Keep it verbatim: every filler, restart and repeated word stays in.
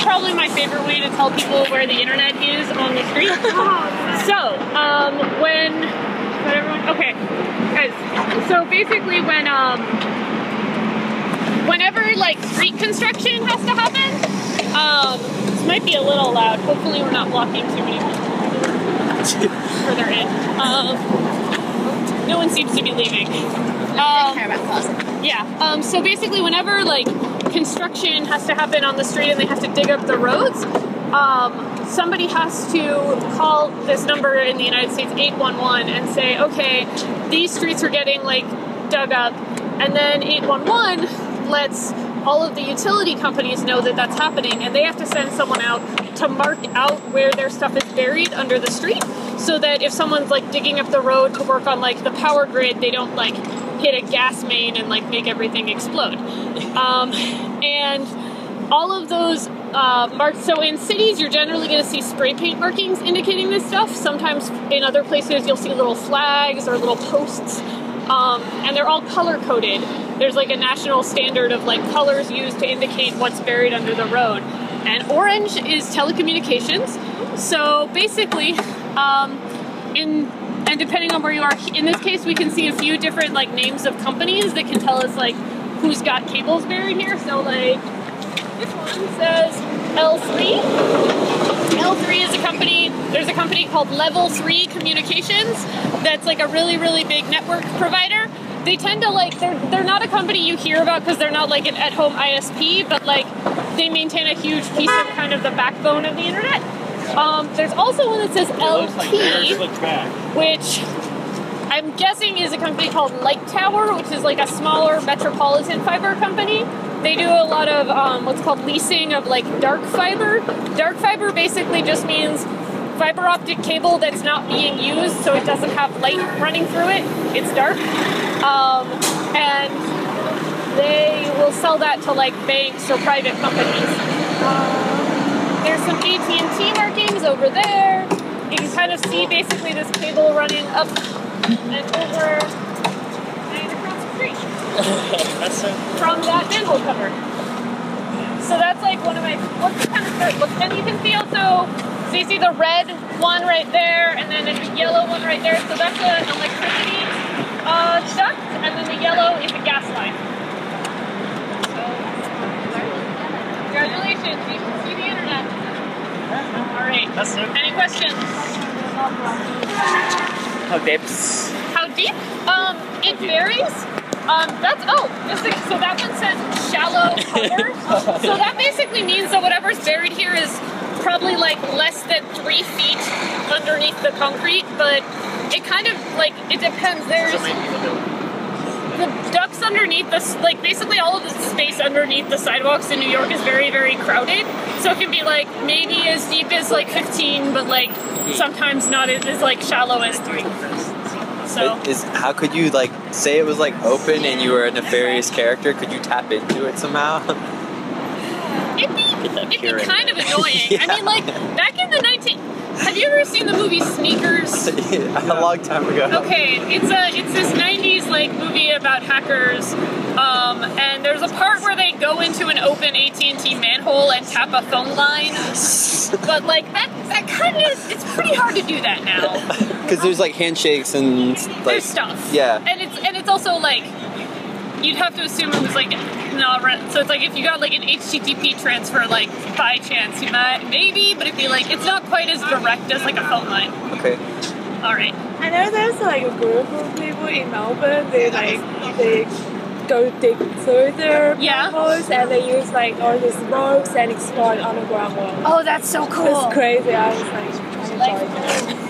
probably my favorite way to tell people where the internet is on the street. So, um, when, everyone, okay, guys, so basically when, um, whenever, like, street construction has to happen, um, this might be a little loud, hopefully we're not blocking too many people further in. Um, no one seems to be leaving. Um, yeah, um, so basically whenever, like, construction has to happen on the street and they have to dig up the roads, um, somebody has to call this number in the United States, eight one one, and say, okay, these streets are getting, like, dug up, and then eight one one lets all of the utility companies know that that's happening, and they have to send someone out to mark out where their stuff is buried under the street, so that if someone's, like, digging up the road to work on, like, the power grid, they don't, like, hit a gas main and, like, make everything explode. Um, and all of those uh, marks, so in cities, you're generally going to see spray paint markings indicating this stuff. Sometimes in other places, you'll see little flags or little posts, um, and they're all color-coded. There's, like, a national standard of, like, colors used to indicate what's buried under the road. And orange is telecommunications. So basically, um, in and depending on where you are, in this case, we can see a few different, like, names of companies that can tell us, like, who's got cables buried here. So, like, this one says L three. L three is a company, there's a company called Level three Communications that's, like, a really, really big network provider. They tend to, like, they're, they're not a company you hear about because they're not, like, an at-home I S P, but, like, they maintain a huge piece of kind of the backbone of the internet. Um, there's also one that says L T, which I'm guessing is a company called Light Tower, which is like a smaller metropolitan fiber company. They do a lot of um, what's called leasing of, like, dark fiber. Dark fiber basically just means fiber optic cable that's not being used, so it doesn't have light running through it. It's dark. Um, and they will sell that to, like, banks or private companies. Um, There's some A T and T markings over there. You can kind of see basically this cable running up and over and across the street That's so cool. from that manhole cover. So that's, like, one of my, what's kind of good. Look, and you can see also, so you see the red one right there, and then a yellow one right there. So that's an electricity uh, duct, and then the yellow is a gas line. So, congratulations, you can see the internet. All right. That's so cool. Any questions? How deep? How deep? Um, it varies. Um, that's, oh, this thing, so that one says shallow cover. So that basically means that whatever's buried here is probably, like, less than three feet underneath the concrete, but it kind of, like, it depends. There's the ducts underneath the, like, basically all of the space underneath the sidewalks in New York is very, very crowded. So it can be, like, maybe as deep as, like, fifteen, but, like, sometimes not as, like, shallow as three. So Is, how could you, like, say it was, like, open and you were a nefarious character? Could you tap into it somehow? it'd be, it'd be pure kind of annoying. Yeah. I mean, like, back in the nineteen... Have you ever seen the movie Sneakers? A long time ago. Okay, it's a it's this nineties, like, movie about hackers, um, and there's a part where they go into an open A T and T manhole and tap a phone line. But, like, that that kind of, it's pretty hard to do that now. Because there's, like, handshakes and, like, There's stuff. Yeah. And it's and it's also, like, you'd have to assume it was, like, not right. So it's like if you got, like, an H T T P transfer, like, by chance, you might, maybe, but it'd be, like, it's not quite as direct as, like, a phone line. Okay. All right. I know there's, like, a group of people in Melbourne, they, like, they go dig through their Yeah. manholes and they use, like, all these ropes and explore underground world. Oh, that's so cool. It's crazy. I was, like, trying to Like- join them.